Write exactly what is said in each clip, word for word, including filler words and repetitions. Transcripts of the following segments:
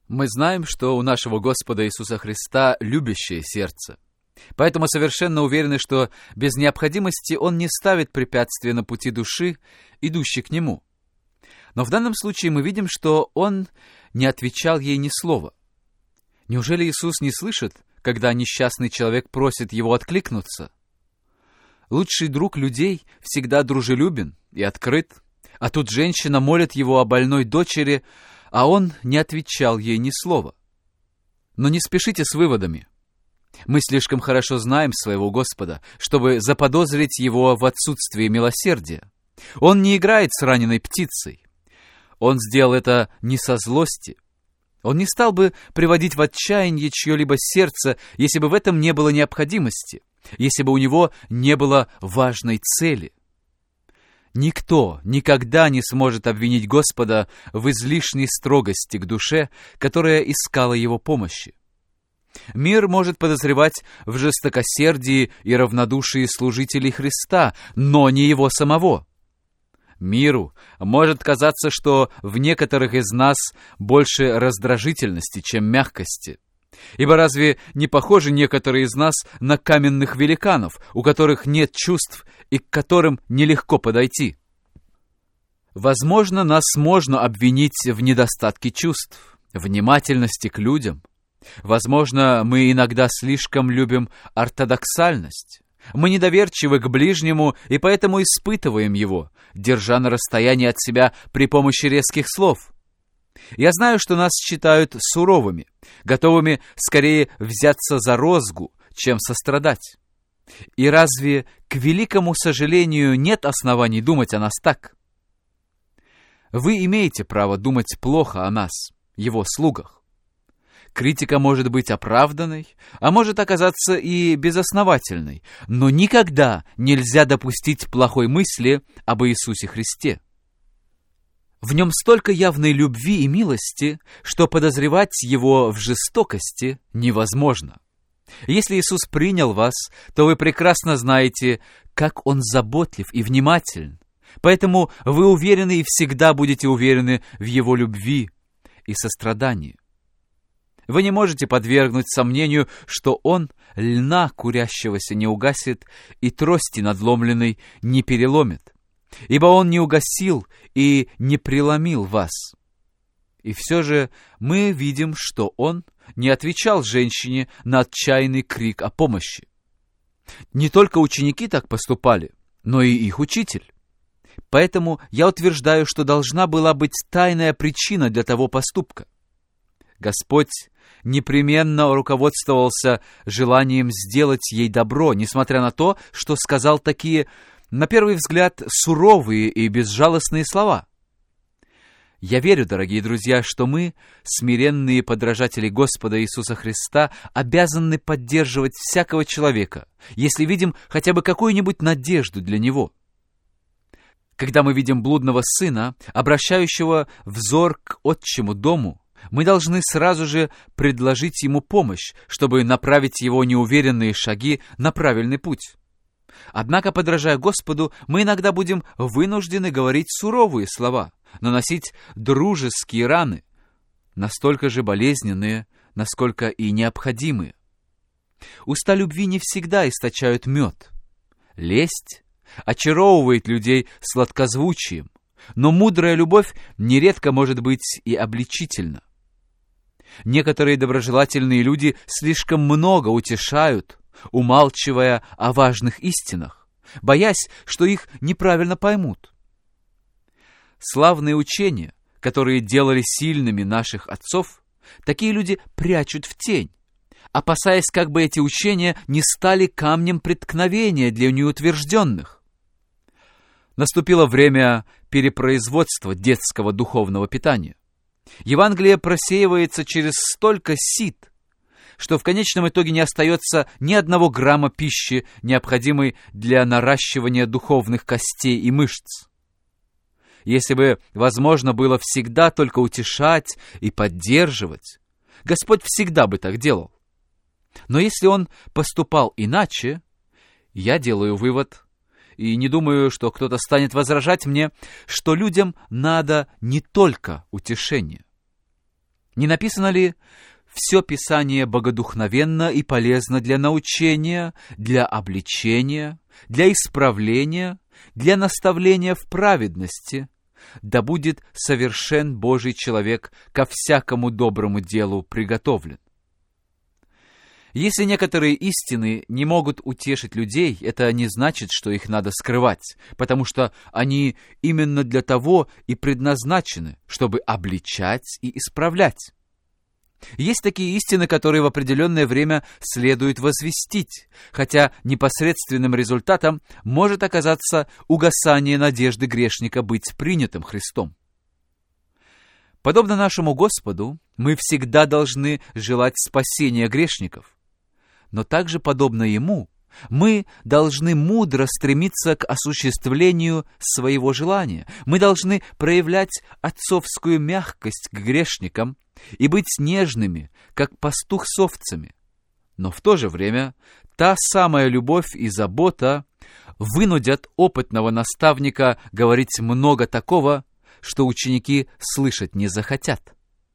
Мы знаем, что у нашего Господа Иисуса Христа любящее сердце. Поэтому совершенно уверены, что без необходимости Он не ставит препятствия на пути души, идущей к Нему. Но в данном случае мы видим, что Он не отвечал ей ни слова. Неужели Иисус не слышит, когда несчастный человек просит Его откликнуться? Лучший друг людей всегда дружелюбен и открыт, а тут женщина молит Его о больной дочери, а Он не отвечал ей ни слова. Но не спешите с выводами. Мы слишком хорошо знаем своего Господа, чтобы заподозрить Его в отсутствии милосердия. Он не играет с раненой птицей. Он сделал это не со злости. Он не стал бы приводить в отчаяние чье-либо сердце, если бы в этом не было необходимости, если бы у него не было важной цели. Никто никогда не сможет обвинить Господа в излишней строгости к душе, которая искала Его помощи. Мир может подозревать в жестокосердии и равнодушии служителей Христа, но не Его самого. Миру может казаться, что в некоторых из нас больше раздражительности, чем мягкости. Ибо разве не похожи некоторые из нас на каменных великанов, у которых нет чувств и к которым нелегко подойти? Возможно, нас можно обвинить в недостатке чувств, внимательности к людям. Возможно, мы иногда слишком любим ортодоксальность. Мы недоверчивы к ближнему и поэтому испытываем его, держа на расстоянии от себя при помощи резких слов. Я знаю, что нас считают суровыми, готовыми скорее взяться за розгу, чем сострадать. И разве, к великому сожалению, нет оснований думать о нас так? Вы имеете право думать плохо о нас, Его слугах. Критика может быть оправданной, а может оказаться и безосновательной, но никогда нельзя допустить плохой мысли об Иисусе Христе. В Нем столько явной любви и милости, что подозревать Его в жестокости невозможно. Если Иисус принял вас, то вы прекрасно знаете, как Он заботлив и внимателен, поэтому вы уверены и всегда будете уверены в Его любви и сострадании. Вы не можете подвергнуть сомнению, что Он льна курящегося не угасит и трости надломленной не переломит, ибо Он не угасил и не преломил вас. И все же мы видим, что Он не отвечал женщине на отчаянный крик о помощи. Не только ученики так поступали, но и их учитель. Поэтому я утверждаю, что должна была быть тайная причина для того поступка. Господь непременно руководствовался желанием сделать ей добро, несмотря на то, что сказал такие, на первый взгляд, суровые и безжалостные слова. Я верю, дорогие друзья, что мы, смиренные подражатели Господа Иисуса Христа, обязаны поддерживать всякого человека, если видим хотя бы какую-нибудь надежду для него. Когда мы видим блудного сына, обращающего взор к отчему дому, мы должны сразу же предложить ему помощь, чтобы направить его неуверенные шаги на правильный путь. Однако, подражая Господу, мы иногда будем вынуждены говорить суровые слова, наносить дружеские раны, настолько же болезненные, насколько и необходимые. Уста любви не всегда источают мед. Лесть очаровывает людей сладкозвучием, но мудрая любовь нередко может быть и обличительна. Некоторые доброжелательные люди слишком много утешают, умалчивая о важных истинах, боясь, что их неправильно поймут. Славные учения, которые делали сильными наших отцов, такие люди прячут в тень, опасаясь, как бы эти учения не стали камнем преткновения для неутвержденных. Наступило время перепроизводства детского духовного питания. Евангелие просеивается через столько сит, что в конечном итоге не остается ни одного грамма пищи, необходимой для наращивания духовных костей и мышц. Если бы возможно было всегда только утешать и поддерживать, Господь всегда бы так делал. Но если Он поступал иначе, я делаю вывод, и не думаю, что кто-то станет возражать мне, что людям надо не только утешение. Не написано ли: «Все Писание богодухновенно и полезно для научения, для обличения, для исправления, для наставления в праведности, да будет совершен Божий человек ко всякому доброму делу приготовлен». Если некоторые истины не могут утешить людей, это не значит, что их надо скрывать, потому что они именно для того и предназначены, чтобы обличать и исправлять. Есть такие истины, которые в определенное время следует возвестить, хотя непосредственным результатом может оказаться угасание надежды грешника быть принятым Христом. Подобно нашему Господу, мы всегда должны желать спасения грешников. Но также, подобно Ему, мы должны мудро стремиться к осуществлению своего желания. Мы должны проявлять отцовскую мягкость к грешникам и быть нежными, как пастух с овцами. Но в то же время та самая любовь и забота вынудят опытного наставника говорить много такого, что ученики слышать не захотят.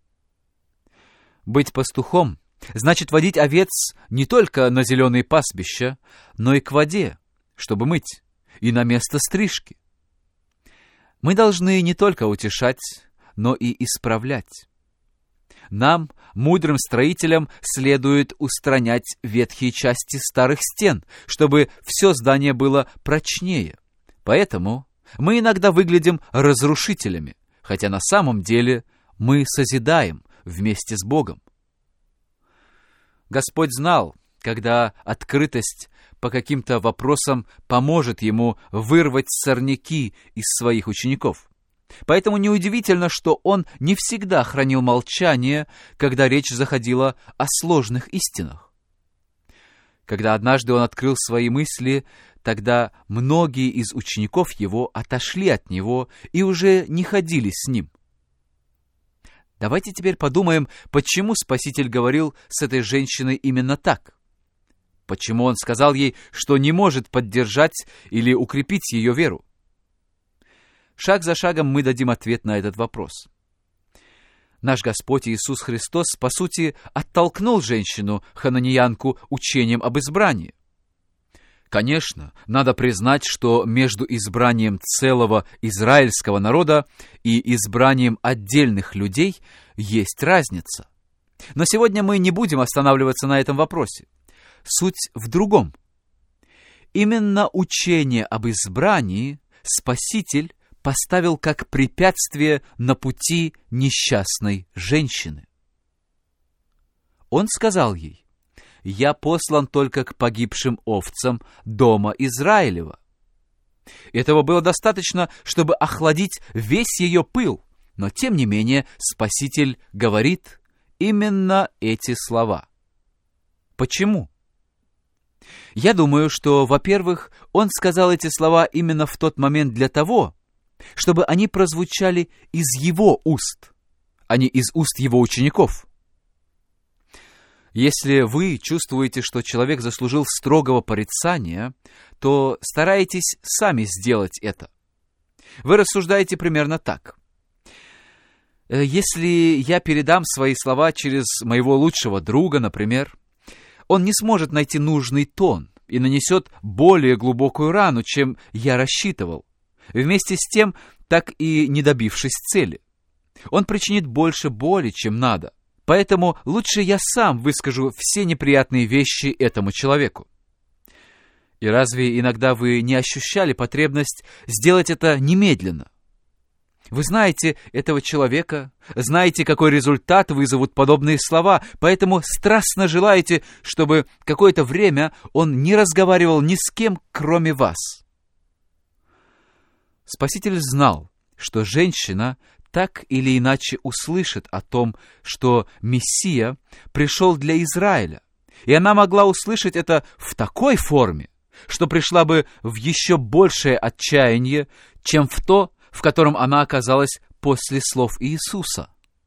Быть пастухом значит водить овец не только на зеленые пастбища, но и к воде, чтобы мыть, и на место стрижки. Мы должны не только утешать, но и исправлять. Нам, мудрым строителям, следует устранять ветхие части старых стен, чтобы все здание было прочнее. Поэтому мы иногда выглядим разрушителями, хотя на самом деле мы созидаем вместе с Богом. Господь знал, когда открытость по каким-то вопросам поможет ему вырвать сорняки из своих учеников. Поэтому неудивительно, что он не всегда хранил молчание, когда речь заходила о сложных истинах. Когда однажды он открыл свои мысли, тогда многие из учеников его отошли от него и уже не ходили с ним. Давайте теперь подумаем, почему Спаситель говорил с этой женщиной именно так. Почему он сказал ей, что не может поддержать или укрепить ее веру? Шаг за шагом мы дадим ответ на этот вопрос. Наш Господь Иисус Христос, по сути, оттолкнул женщину-хананиянку учением об избрании. Конечно, надо признать, что между избранием целого израильского народа и избранием отдельных людей есть разница. Но сегодня мы не будем останавливаться на этом вопросе. Суть в другом. Именно учение об избрании Спаситель поставил как препятствие на пути несчастной женщины. Он сказал ей: «Я послан только к погибшим овцам дома Израилева». Этого было достаточно, чтобы охладить весь ее пыл, но тем не менее Спаситель говорит именно эти слова. Почему? Я думаю, что, во-первых, он сказал эти слова именно в тот момент для того, чтобы они прозвучали из его уст, а не из уст его учеников. Если вы чувствуете, что человек заслужил строгого порицания, то старайтесь сами сделать это. Вы рассуждаете примерно так. Если я передам свои слова через моего лучшего друга, например, он не сможет найти нужный тон и нанесет более глубокую рану, чем я рассчитывал, вместе с тем, так и не добившись цели. Он причинит больше боли, чем надо. Поэтому лучше я сам выскажу все неприятные вещи этому человеку. И разве иногда вы не ощущали потребность сделать это немедленно? Вы знаете этого человека, знаете, какой результат вызовут подобные слова, поэтому страстно желаете, чтобы какое-то время он не разговаривал ни с кем, кроме вас. Спаситель знал, что женщина так или иначе услышит о том, что Мессия пришел для Израиля, и она могла услышать это в такой форме, что пришла бы в еще большее отчаяние, чем в то, в котором она оказалась после слов Иисуса.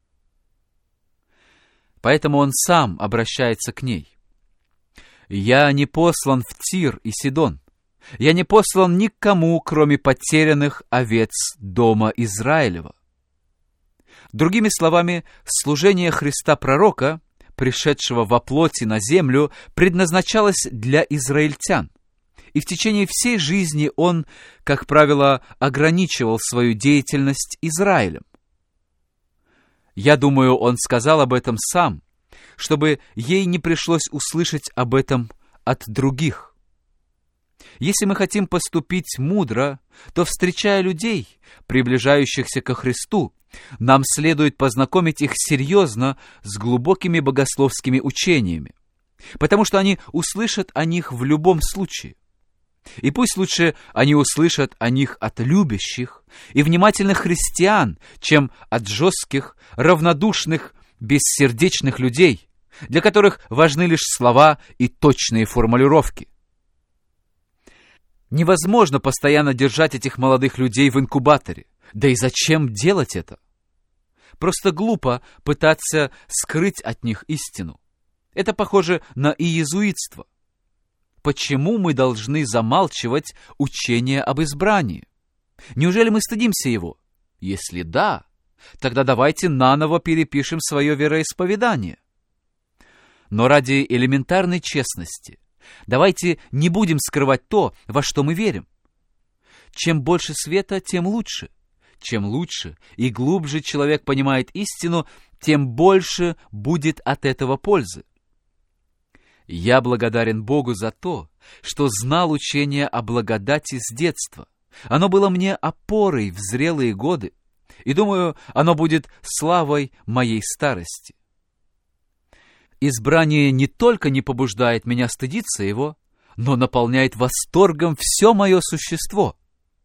Поэтому он сам обращается к ней. «Я не послан в Тир и Сидон. Я не послан никому, кроме потерянных овец дома Израилева». Другими словами, служение Христа-пророка, пришедшего во плоти на землю, предназначалось для израильтян. И в течение всей жизни он, как правило, ограничивал свою деятельность Израилем. Я думаю, он сказал об этом сам, чтобы ей не пришлось услышать об этом от других. Если мы хотим поступить мудро, то, встречая людей, приближающихся ко Христу, нам следует познакомить их серьезно с глубокими богословскими учениями, потому что они услышат о них в любом случае. И пусть лучше они услышат о них от любящих и внимательных христиан, чем от жестких, равнодушных, бессердечных людей, для которых важны лишь слова и точные формулировки. Невозможно постоянно держать этих молодых людей в инкубаторе. Да и зачем делать это? Просто глупо пытаться скрыть от них истину. Это похоже на иезуитство. Почему мы должны замалчивать учение об избрании? Неужели мы стыдимся его? Если да, тогда давайте наново перепишем свое вероисповедание. Но ради элементарной честности давайте не будем скрывать то, во что мы верим. Чем больше света, тем лучше. Чем лучше и глубже человек понимает истину, тем больше будет от этого пользы. Я благодарен Богу за то, что знал учение о благодати с детства. Оно было мне опорой в зрелые годы, и, думаю, оно будет славой моей старости. Избрание не только не побуждает меня стыдиться его, но наполняет восторгом все мое существо.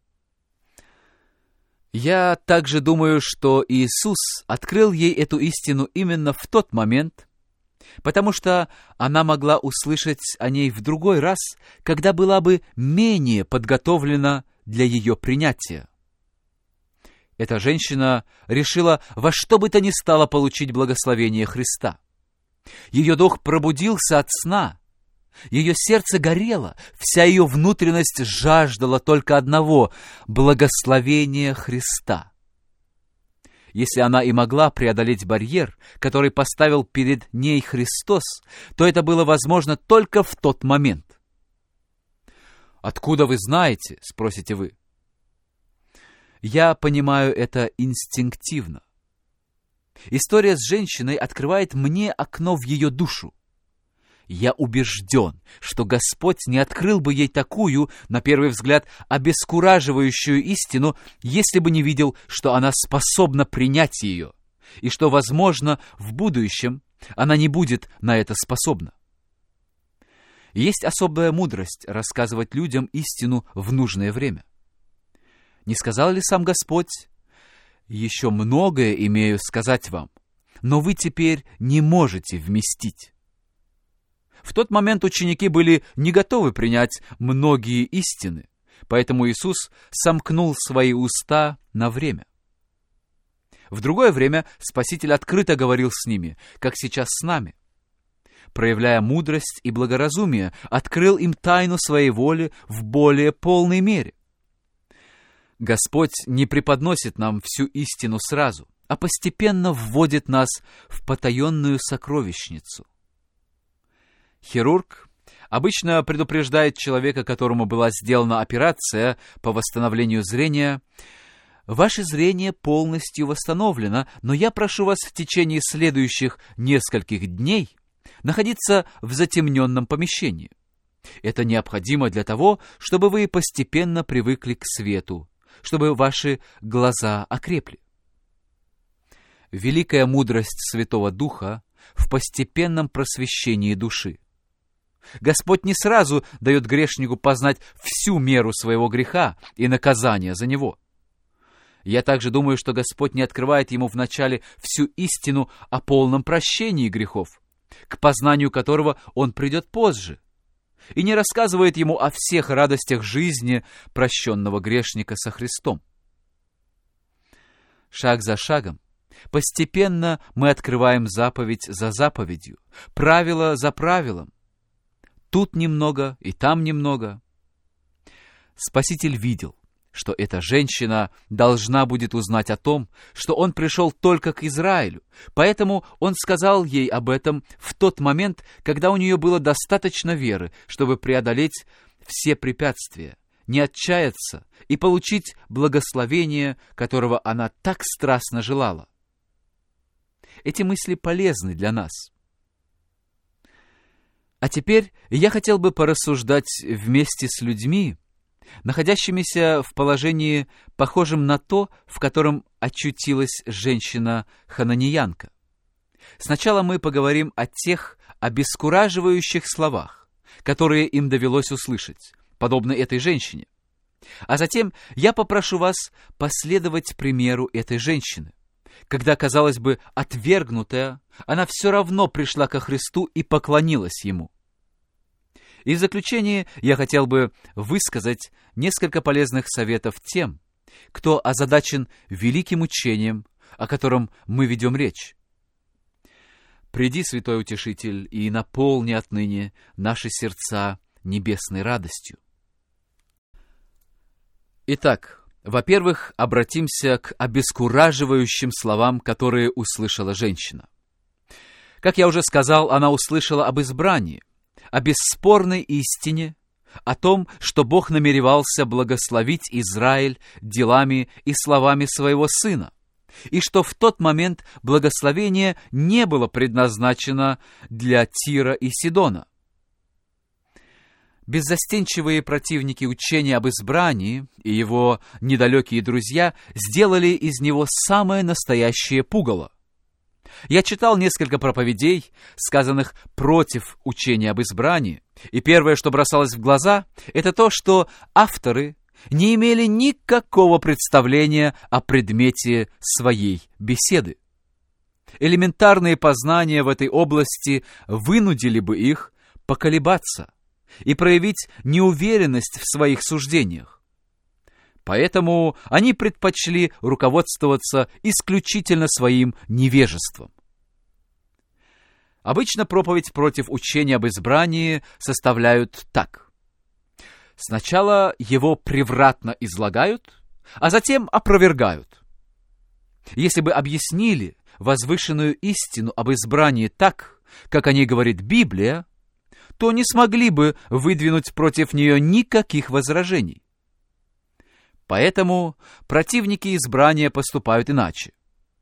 Я также думаю, что Иисус открыл ей эту истину именно в тот момент, потому что она могла услышать о ней в другой раз, когда была бы менее подготовлена для ее принятия. Эта женщина решила во что бы то ни стало получить благословение Христа. Ее дух пробудился от сна, ее сердце горело, вся ее внутренность жаждала только одного — благословения Христа. Если она и могла преодолеть барьер, который поставил перед ней Христос, то это было возможно только в тот момент. «Откуда вы знаете?» — спросите вы. Я понимаю это инстинктивно. История с женщиной открывает мне окно в ее душу. Я убежден, что Господь не открыл бы ей такую, на первый взгляд, обескураживающую истину, если бы не видел, что она способна принять ее, и что, возможно, в будущем она не будет на это способна. Есть особая мудрость рассказывать людям истину в нужное время. Не сказал ли сам Господь: «Еще многое имею сказать вам, но вы теперь не можете вместить»? В тот момент ученики были не готовы принять многие истины, поэтому Иисус сомкнул свои уста на время. В другое время Спаситель открыто говорил с ними, как сейчас с нами. Проявляя мудрость и благоразумие, открыл им тайну своей воли в более полной мере. Господь не преподносит нам всю истину сразу, а постепенно вводит нас в потаенную сокровищницу. Хирург обычно предупреждает человека, которому была сделана операция по восстановлению зрения: «Ваше зрение полностью восстановлено, но я прошу вас в течение следующих нескольких дней находиться в затемненном помещении. Это необходимо для того, чтобы вы постепенно привыкли к свету, чтобы ваши глаза окрепли». Великая мудрость Святого Духа в постепенном просвещении души. Господь не сразу дает грешнику познать всю меру своего греха и наказания за него. Я также думаю, что Господь не открывает ему вначале всю истину о полном прощении грехов, к познанию которого он придет позже, и не рассказывает ему о всех радостях жизни прощенного грешника со Христом. Шаг за шагом, постепенно мы открываем заповедь за заповедью, правило за правилом. Тут немного и там немного. Спаситель видел, что эта женщина должна будет узнать о том, что он пришел только к Израилю. Поэтому он сказал ей об этом в тот момент, когда у нее было достаточно веры, чтобы преодолеть все препятствия, не отчаяться и получить благословение, которого она так страстно желала. Эти мысли полезны для нас. А теперь я хотел бы порассуждать вместе с людьми, находящимися в положении, похожем на то, в котором очутилась женщина-хананиянка. Сначала мы поговорим о тех обескураживающих словах, которые им довелось услышать, подобно этой женщине. А затем я попрошу вас последовать примеру этой женщины. Когда, казалось бы, отвергнутая, она все равно пришла ко Христу и поклонилась Ему. И в заключение я хотел бы высказать несколько полезных советов тем, кто озадачен великим учением, о котором мы ведем речь. «Приди, Святой Утешитель, и наполни отныне наши сердца небесной радостью». Итак, во-первых, обратимся к обескураживающим словам, которые услышала женщина. Как я уже сказал, она услышала об избрании, о бесспорной истине, о том, что Бог намеревался благословить Израиль делами и словами своего Сына, и что в тот момент благословение не было предназначено для Тира и Сидона. Беззастенчивые противники учения об избрании и его недалекие друзья сделали из него самое настоящее пугало. Я читал несколько проповедей, сказанных против учения об избрании, и первое, что бросалось в глаза, это то, что авторы не имели никакого представления о предмете своей беседы. Элементарные познания в этой области вынудили бы их поколебаться и проявить неуверенность в своих суждениях. Поэтому они предпочли руководствоваться исключительно своим невежеством. Обычно проповедь против учения об избрании составляют так. Сначала его превратно излагают, а затем опровергают. Если бы объяснили возвышенную истину об избрании так, как о ней говорит Библия, то не смогли бы выдвинуть против нее никаких возражений. Поэтому противники избрания поступают иначе.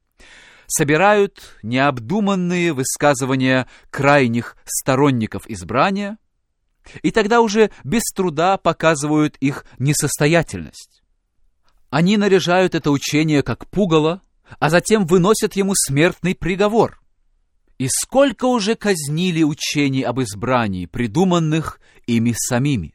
Собирают необдуманные высказывания крайних сторонников избрания, и тогда уже без труда показывают их несостоятельность. Они наряжают это учение как пугало, а затем выносят ему смертный приговор. И сколько уже казнили учений об избрании, придуманных ими самими.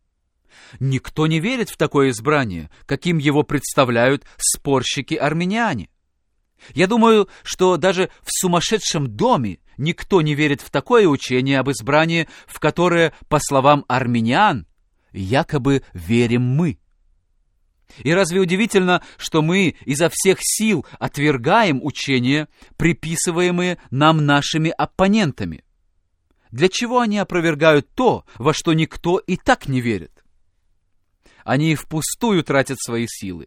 Никто не верит в такое избрание, каким его представляют спорщики-армяне. Я думаю, что даже в сумасшедшем доме никто не верит в такое учение об избрании, в которое, по словам армян, якобы верим мы. И разве удивительно, что мы изо всех сил отвергаем учения, приписываемые нам нашими оппонентами? Для чего они опровергают то, во что никто и так не верит? Они впустую тратят свои силы.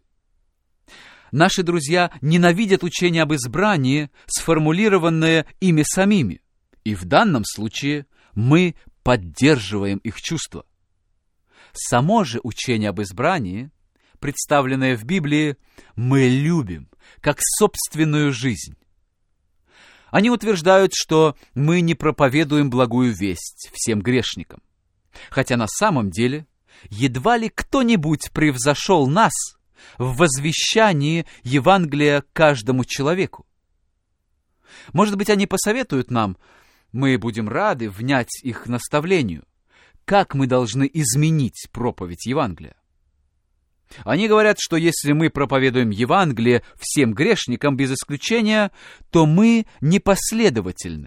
Наши друзья ненавидят учение об избрании, сформулированное ими самими, и в данном случае мы поддерживаем их чувства. Само же учение об избрании, представленное в Библии, мы любим, как собственную жизнь. Они утверждают, что мы не проповедуем благую весть всем грешникам, хотя на самом деле едва ли кто-нибудь превзошел нас в возвещании Евангелия каждому человеку. Может быть, они посоветуют нам, мы будем рады внять их наставлению, как мы должны изменить проповедь Евангелия. Они говорят, что если мы проповедуем Евангелие всем грешникам без исключения, то мы непоследовательны.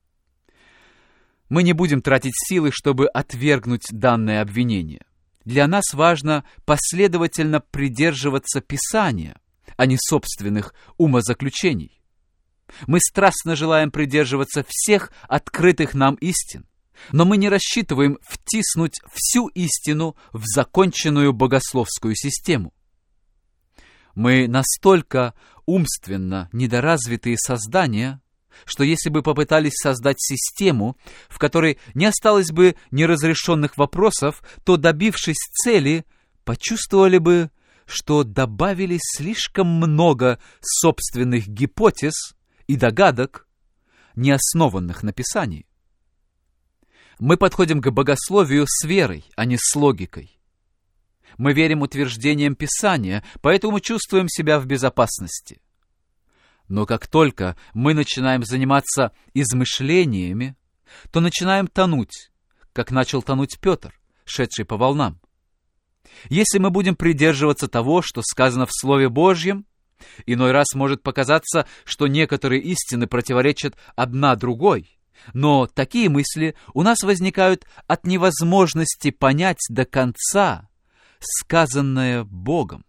Мы не будем тратить силы, чтобы отвергнуть данное обвинение. Для нас важно последовательно придерживаться Писания, а не собственных умозаключений. Мы страстно желаем придерживаться всех открытых нам истин, но мы не рассчитываем втиснуть всю истину в законченную богословскую систему. Мы настолько умственно недоразвитые создания, что если бы попытались создать систему, в которой не осталось бы неразрешенных вопросов, то, добившись цели, почувствовали бы, что добавили слишком много собственных гипотез и догадок, не основанных на Писании. Мы подходим к богословию с верой, а не с логикой. Мы верим утверждениям Писания, поэтому чувствуем себя в безопасности. Но как только мы начинаем заниматься измышлениями, то начинаем тонуть, как начал тонуть Петр, шедший по волнам. Если мы будем придерживаться того, что сказано в Слове Божьем, иной раз может показаться, что некоторые истины противоречат одна другой, но такие мысли у нас возникают от невозможности понять до конца сказанное Богом.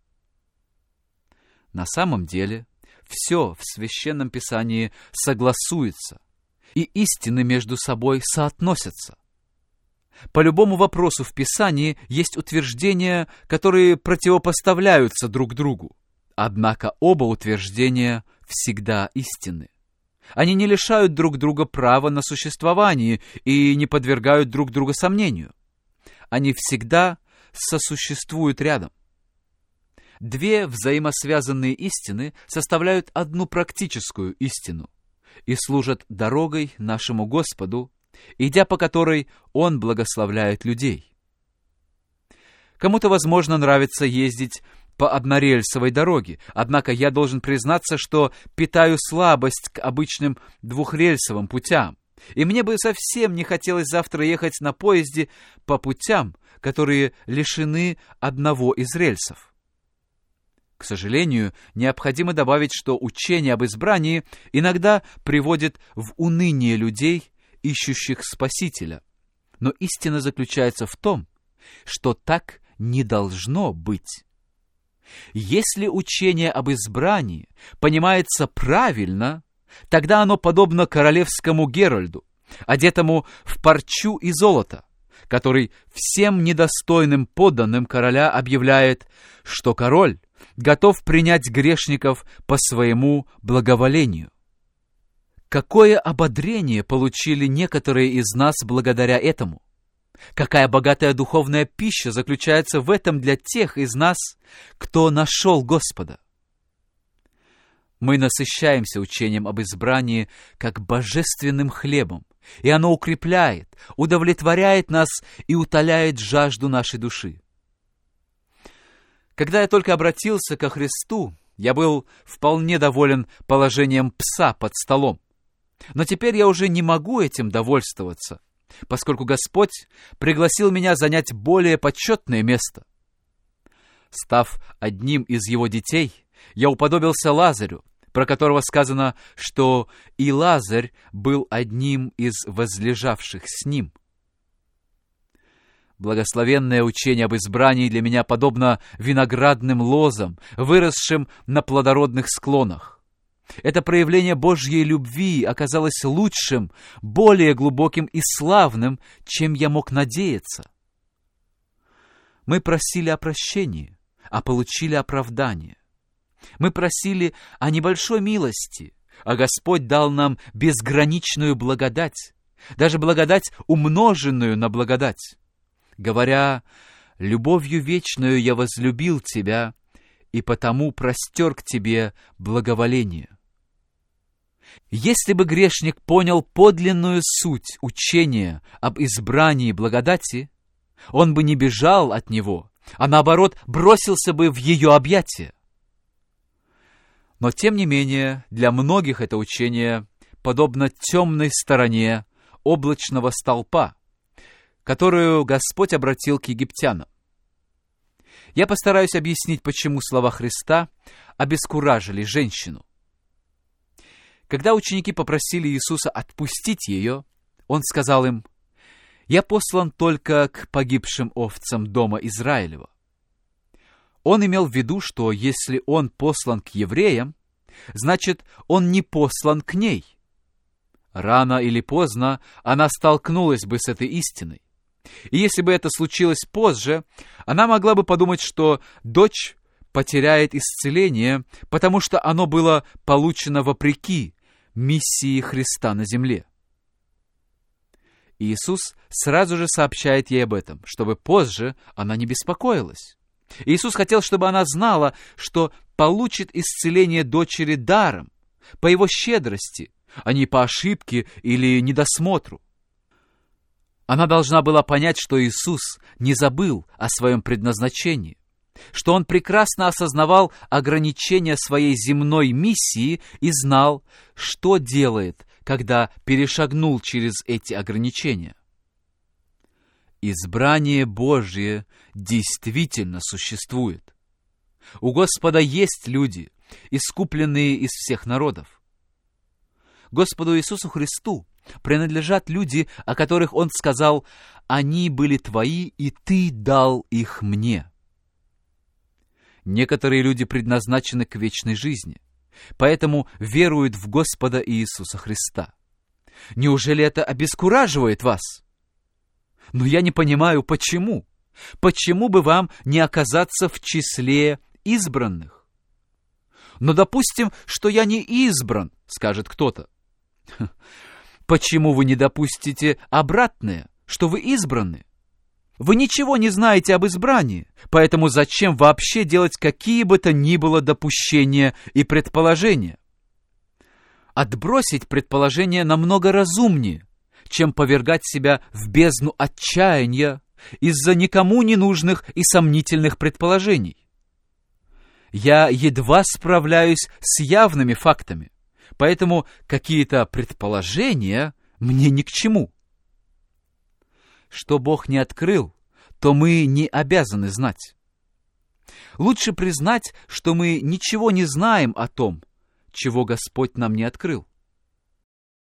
На самом деле, все в Священном Писании согласуется, и истины между собой соотносятся. По любому вопросу в Писании есть утверждения, которые противопоставляются друг другу, однако оба утверждения всегда истинны. Они не лишают друг друга права на существование и не подвергают друг друга сомнению. Они всегда сосуществуют рядом. Две взаимосвязанные истины составляют одну практическую истину и служат дорогой нашему Господу, идя по которой Он благословляет людей. Кому-то, возможно, нравится ездить по однорельсовой дороге, однако я должен признаться, что питаю слабость к обычным двухрельсовым путям, и мне бы совсем не хотелось завтра ехать на поезде по путям, которые лишены одного из рельсов. К сожалению, необходимо добавить, что учение об избрании иногда приводит в уныние людей, ищущих Спасителя. Но истина заключается в том, что так не должно быть. Если учение об избрании понимается правильно, тогда оно подобно королевскому Геральду, одетому в парчу и золото, который всем недостойным подданным короля объявляет, что король готов принять грешников по своему благоволению. Какое ободрение получили некоторые из нас благодаря этому! Какая богатая духовная пища заключается в этом для тех из нас, кто нашел Господа! Мы насыщаемся учением об избрании как божественным хлебом, и оно укрепляет, удовлетворяет нас и утоляет жажду нашей души. Когда я только обратился ко Христу, я был вполне доволен положением пса под столом. Но теперь я уже не могу этим довольствоваться, поскольку Господь пригласил меня занять более почетное место. Став одним из его детей, я уподобился Лазарю, про которого сказано, что и Лазарь был одним из возлежавших с ним. Благословенное учение об избрании для меня подобно виноградным лозам, выросшим на плодородных склонах. Это проявление Божьей любви оказалось лучшим, более глубоким и славным, чем я мог надеяться. Мы просили о прощении, а получили оправдание. Мы просили о небольшой милости, а Господь дал нам безграничную благодать, даже благодать, умноженную на благодать, говоря: «Любовью вечную я возлюбил тебя, и потому простер к тебе благоволение». Если бы грешник понял подлинную суть учения об избрании благодати, он бы не бежал от него, а наоборот бросился бы в ее объятия. Но тем не менее, для многих это учение подобно темной стороне облачного столпа, которую Господь обратил к египтянам. Я постараюсь объяснить, почему слова Христа обескуражили женщину. Когда ученики попросили Иисуса отпустить ее, Он сказал им: «Я послан только к погибшим овцам дома Израилева». Он имел в виду, что если Он послан к евреям, значит, Он не послан к ней. Рано или поздно она столкнулась бы с этой истиной. И если бы это случилось позже, она могла бы подумать, что дочь потеряет исцеление, потому что оно было получено вопреки миссии Христа на земле. Иисус сразу же сообщает ей об этом, чтобы позже она не беспокоилась. Иисус хотел, чтобы она знала, что получит исцеление дочери даром, по Его щедрости, а не по ошибке или недосмотру. Она должна была понять, что Иисус не забыл о своем предназначении, что Он прекрасно осознавал ограничения своей земной миссии и знал, что делает, когда перешагнул через эти ограничения. Избрание Божье действительно существует. У Господа есть люди, искупленные из всех народов. Господу Иисусу Христу принадлежат люди, о которых Он сказал: «Они были твои, и ты дал их мне». Некоторые люди предназначены к вечной жизни, поэтому веруют в Господа Иисуса Христа. Неужели это обескураживает вас? Но я не понимаю, почему. Почему бы вам не оказаться в числе избранных? Но допустим, что я не избран, скажет кто-то. Почему вы не допустите обратное, что вы избраны? Вы ничего не знаете об избрании, поэтому зачем вообще делать какие бы то ни было допущения и предположения? Отбросить предположения намного разумнее, чем повергать себя в бездну отчаяния из-за никому не нужных и сомнительных предположений. Я едва справляюсь с явными фактами, поэтому какие-то предположения мне ни к чему. Что Бог не открыл, то мы не обязаны знать. Лучше признать, что мы ничего не знаем о том, чего Господь нам не открыл.